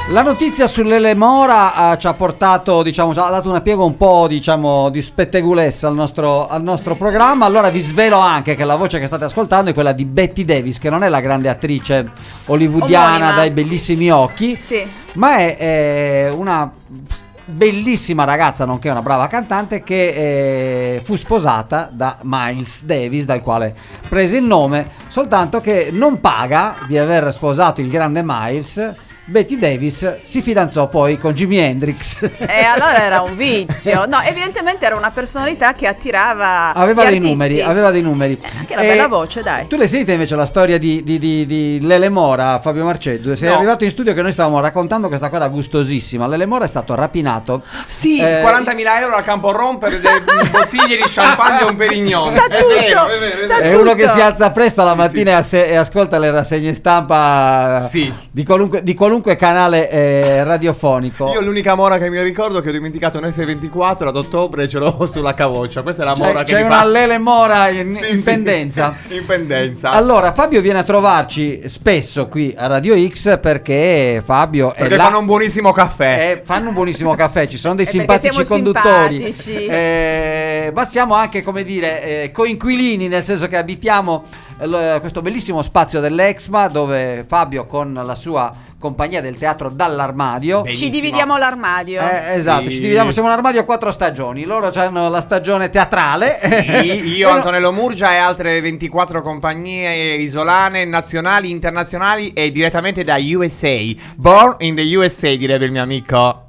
La notizia sull'Elemora ci ha portato, diciamo, ha dato una piega un po', diciamo, di spettegulezza al nostro programma. Allora vi svelo anche che la voce che state ascoltando è quella di Bette Davis, che non è la grande attrice hollywoodiana omonima, dai bellissimi occhi, sì, ma è una bellissima ragazza, nonché una brava cantante, che fu sposata da Miles Davis, dal quale prese il nome, soltanto che non paga di aver sposato il grande Miles. Bette Davis si fidanzò poi con Jimi Hendrix. E allora era un vizio. No, evidentemente era una personalità che attirava aveva gli dei artisti. numeri, aveva dei numeri. Anche una bella voce, dai. Tu l'hai sentita invece la storia di l'Elemora, Fabio Marceddu? Sei arrivato in studio che noi stavamo raccontando questa cosa gustosissima. L'Elemora è stato rapinato. Sì, 40.000 euro al campo rompere delle bottiglie di champagne e un Perignon. Sa tutto, sa È tutto. uno che si alza presto la mattina e ascolta le rassegne stampa di qualunque canale radiofonico. Io l'unica mora che mi ricordo è che ho dimenticato un F24 ad ottobre e ce l'ho sulla cavoccia. Questa è la mora che c'è mi una fa. Lele Mora in pendenza. In pendenza. Allora Fabio viene a trovarci spesso qui a Radio X perché Fabio perché fanno un buonissimo caffè. Fanno un buonissimo caffè, ci sono dei perché simpatici siamo conduttori, simpatici. ma siamo anche, come dire, coinquilini, nel senso che abitiamo questo bellissimo spazio dell'Exma, dove Fabio con la sua compagnia del teatro Dall'Armadio Ci dividiamo l'armadio. esatto, Sì. ci dividiamo, siamo un armadio a 4 stagioni. Loro hanno la stagione teatrale. Sì, io, Antonello Murgia e altre 24 compagnie isolane, nazionali, internazionali e direttamente da USA. Born in the USA, direbbe il mio amico.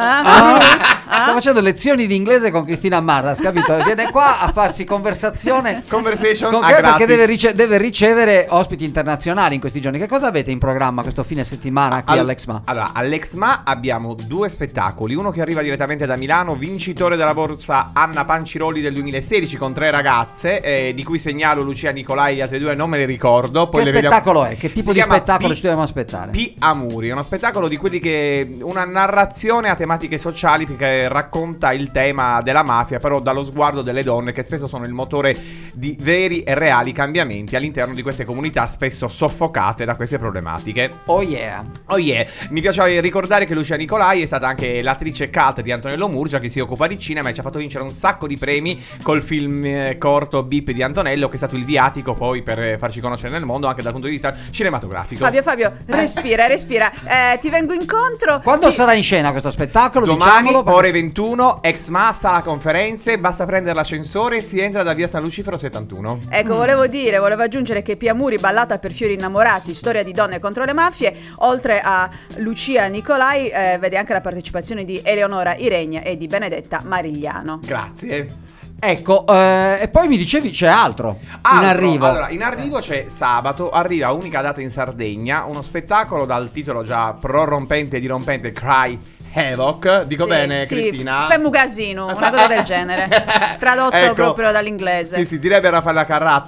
Sta facendo lezioni di inglese con Cristina Marras, capito? Viene qua a farsi conversazione Conversation con a perché gratis. deve ricevere ospiti internazionali in questi giorni. Che cosa avete in programma questo fine settimana qui all'Exma? Allora, all'Exma abbiamo 2 spettacoli. Uno che arriva direttamente da Milano, vincitore della borsa Anna Panciroli del 2016 con 3 ragazze, di cui segnalo Lucia Nicolai e gli altri 2 non me le ricordo. Poi Che le spettacolo è? Che tipo Si di chiama spettacolo ci dobbiamo aspettare? P. Amuri, è uno spettacolo di quelli che una narrazione a tematiche sociali, perché racconta il tema della mafia, però dallo sguardo delle donne, che spesso sono il motore di veri e reali cambiamenti all'interno di queste comunità spesso soffocate da queste problematiche. Oh yeah. Oh yeah, mi piace ricordare che Lucia Nicolai è stata anche l'attrice cult di Antonello Murgia, che si occupa di cinema e ci ha fatto vincere un sacco di premi col film corto Beep di Antonello, che è stato il viatico poi per farci conoscere nel mondo anche dal punto di vista cinematografico. Fabio, respira. Ti vengo incontro. Quando sarà in scena questo spettacolo? Domani, Diciamolo, ore 21, Exma, sala conferenze, basta prendere l'ascensore e si entra da via San Lucifero 71. Ecco, volevo aggiungere che P. Amuri, ballata per fiori innamorati, storia di donne contro le mafie, oltre a Lucia Nicolai, vede anche la partecipazione di Eleonora Iregna e di Benedetta Marigliano. Grazie. Ecco, e poi mi dicevi c'è altro in arrivo. Allora, in arrivo c'è sabato, arriva unica data in Sardegna, uno spettacolo dal titolo già prorompente e dirompente, Cry Havoc. Dico bene, Cristina? Femmu casino, una cosa del genere. Tradotto Ecco, proprio dall'inglese. Sì, direbbe Raffaella Carrà,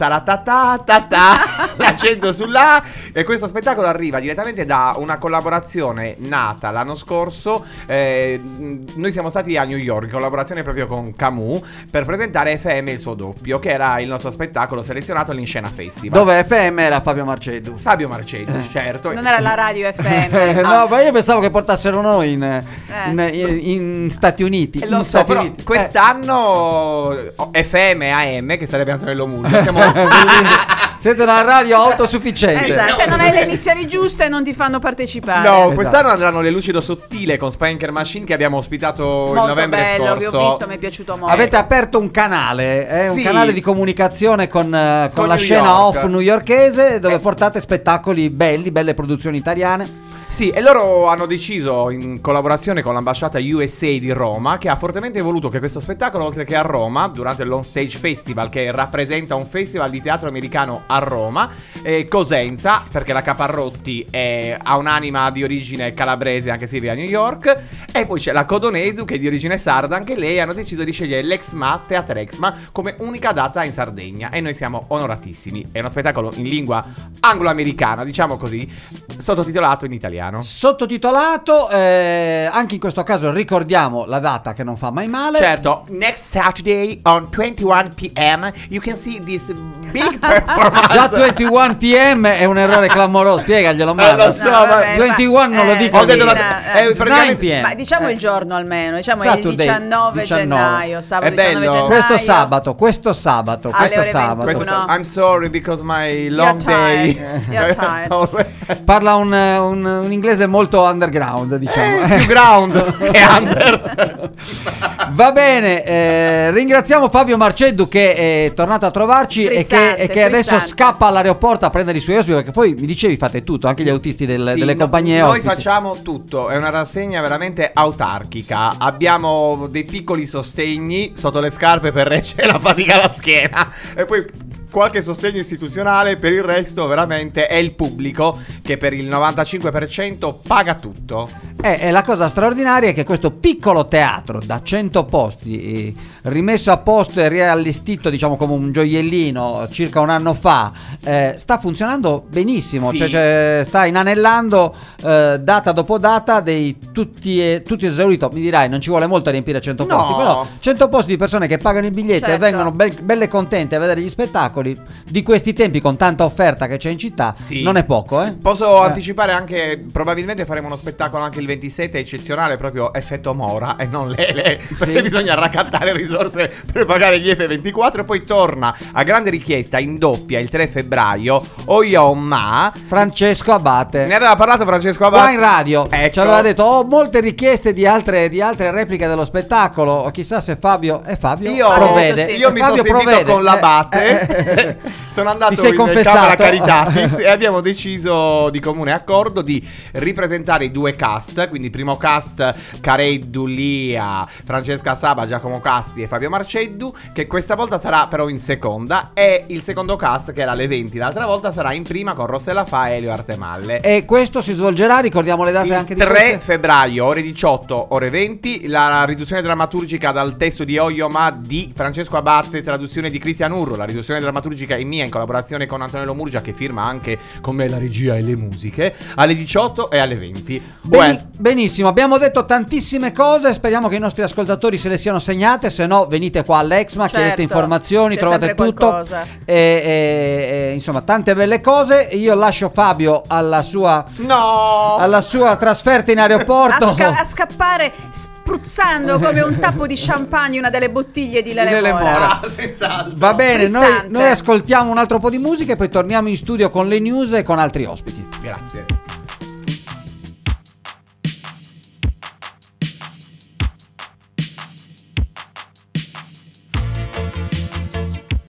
l'accento sulla. E questo spettacolo arriva direttamente da una collaborazione nata l'anno scorso. Noi siamo stati a New York in collaborazione proprio con Camus per presentare FM e il suo doppio, che era il nostro spettacolo selezionato all'Inscena Festival. Dove FM era Fabio Marceddu. Fabio Marceddu, certo. Non era la radio FM. No, ma io pensavo che portassero noi in Stati Uniti. Lo so, però quest'anno FM e AM, che sarebbe Antonello Murgia, siamo siete una radio autosufficiente. Esatto, se non hai le iniziali giuste non ti fanno partecipare. No, Esatto. quest'anno andranno le Lucido Sottile con Spanker Machine, che abbiamo ospitato molto il novembre bello, scorso. vi ho visto, mi è piaciuto molto. Avete aperto un canale, un Sì. canale di comunicazione con la New scena York. off newyorkese, dove portate spettacoli belli, belle produzioni italiane. Sì, e loro hanno deciso, in collaborazione con l'ambasciata USA di Roma, che ha fortemente voluto che questo spettacolo, oltre che a Roma, durante l'On Stage Festival, che rappresenta un festival di teatro americano a Roma, Cosenza, perché la Caparrotti ha un'anima di origine calabrese, anche se vive a New York, e poi c'è la Codonesu, che è di origine sarda, anche lei. Hanno deciso di scegliere l'Exma, Teatro Exma, come unica data in Sardegna, e noi siamo onoratissimi. È uno spettacolo in lingua anglo-americana, diciamo così, sottotitolato in italiano. italiano. Sottotitolato, anche in questo caso ricordiamo la data che non fa mai male. Certo, next Saturday on 21 p.m. you can see this big performance. Già 21 p.m. è un errore clamoroso, spiegaglielo Mara. Lo so, No, vabbè, 21 non lo dico Ho detto io. la- 9 p.m. Ma diciamo il giorno almeno, diciamo il Saturday, 19 gennaio, sabato È bello. 19 gennaio. Questo sabato. Alle ore 21. Questo No. I'm sorry because my long day. You're tired. Parla un inglese molto underground, diciamo. Più ground che under. Va bene, ringraziamo Fabio Marceddu che è tornato a trovarci Frizzante, e che adesso frizzante. scappa all'aeroporto a prendere i suoi ospiti, perché poi mi dicevi fate tutto, anche gli autisti Sì, delle compagnie noi ospiti. facciamo tutto, è una rassegna veramente autarchica. Abbiamo dei piccoli sostegni sotto le scarpe per reggere la fatica alla schiena e poi qualche sostegno istituzionale. Per il resto veramente è il pubblico che per il 95% paga tutto. E la cosa straordinaria è che questo piccolo teatro da 100 posti, rimesso a posto e riallestito diciamo come un gioiellino circa un anno fa, sta funzionando benissimo. Sì. Cioè, sta inanellando data dopo data tutti esaurito. Mi dirai non ci vuole molto a riempire 100 No. posti, però 100 posti di persone che pagano il biglietto e Certo. vengono belle contente a vedere gli spettacoli di questi tempi con tanta offerta che c'è in città. Sì. Non è poco, eh? Posso anticipare anche, probabilmente faremo uno spettacolo anche il 27 eccezionale, proprio effetto Mora e non Lele, perché bisogna raccattare risorse per pagare gli F24 e poi torna a grande richiesta in doppia il 3 febbraio Oyo Ma. Francesco Abate. Ne aveva parlato Francesco Abate Qua in radio Ecco. ci aveva detto ho molte richieste di altre repliche dello spettacolo. Chissà se Fabio Io, provvede. sì. io mi sono Fabio sentito provvede. con l'Abate. Sono andato Ti sei in confessato? Camera Caritatis e abbiamo deciso di comune accordo di ripresentare i due cast. Quindi il primo cast Careddu, Lia, Francesca Saba, Giacomo Casti e Fabio Marceddu, che questa volta sarà però in seconda, e il secondo cast che era alle 20 l'altra volta sarà in prima con Rossella Fa e Elio Artemalle. E questo si svolgerà, ricordiamo le date Il anche di 3 queste? febbraio, ore 18, ore 20, la riduzione drammaturgica dal testo di Oyo Ma di Francesco Abate, traduzione di Cristian Urro, la riduzione drammaturgica è mia in collaborazione con Antonello Murgia che firma anche con me la regia e le musiche, alle 18 e alle 20. Benissimo, abbiamo detto tantissime cose, speriamo che i nostri ascoltatori se le siano segnate, se no venite qua all'Exma, Certo, chiedete informazioni, c'è trovate sempre tutto. qualcosa. Insomma, tante belle cose. Io lascio Fabio alla sua trasferta in aeroporto. A scappare spruzzando come un tappo di champagne una delle bottiglie di Lele Lele Mora. Mora. Senz'altro. Va bene, Frizzante. noi ascoltiamo un altro po' di musica e poi torniamo in studio con le news e con altri ospiti. Grazie.